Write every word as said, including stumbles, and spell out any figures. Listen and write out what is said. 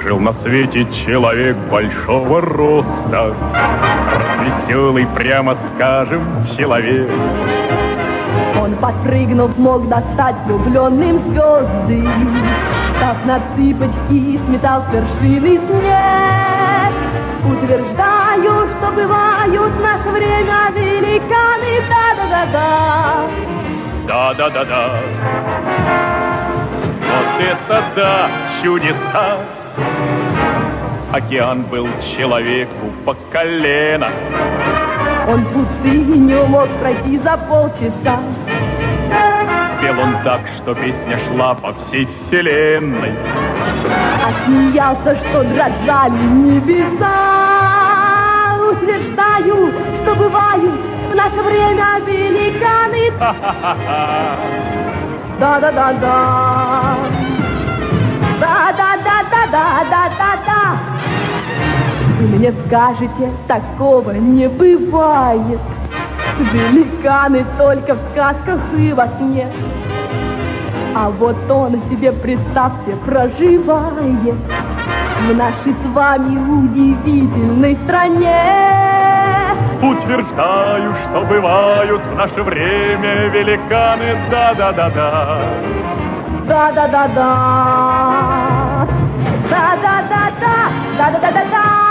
Жил на свете человек большого роста, развеселый, прямо скажем, человек. Он, подпрыгнув, мог достать влюбленным звезды, став на цыпочки, сметал с вершины снег. Утверждаю, что бывают в наше время великаны. Да-да-да-да. Да-да-да-да. Вот это да, чудеса! Океан был человеку по колено. Он пустыню мог пройти за полчаса. Пел он так, что песня шла по всей вселенной. А смеялся, что дрожали небеса. Утверждаю, что бывают в наше время великаны. Да-да-да-да. Да-да-да-да-да-да-да-да. Вы мне скажете, такого не бывает. Великаны только в сказках и во сне. А вот он себе, представьте, проживает в нашей с вами удивительной стране. Утверждаю, что бывают в наше время великаны. Да-да-да-да. Да-да-да-да. Да-да-да-да. Да-да-да-да.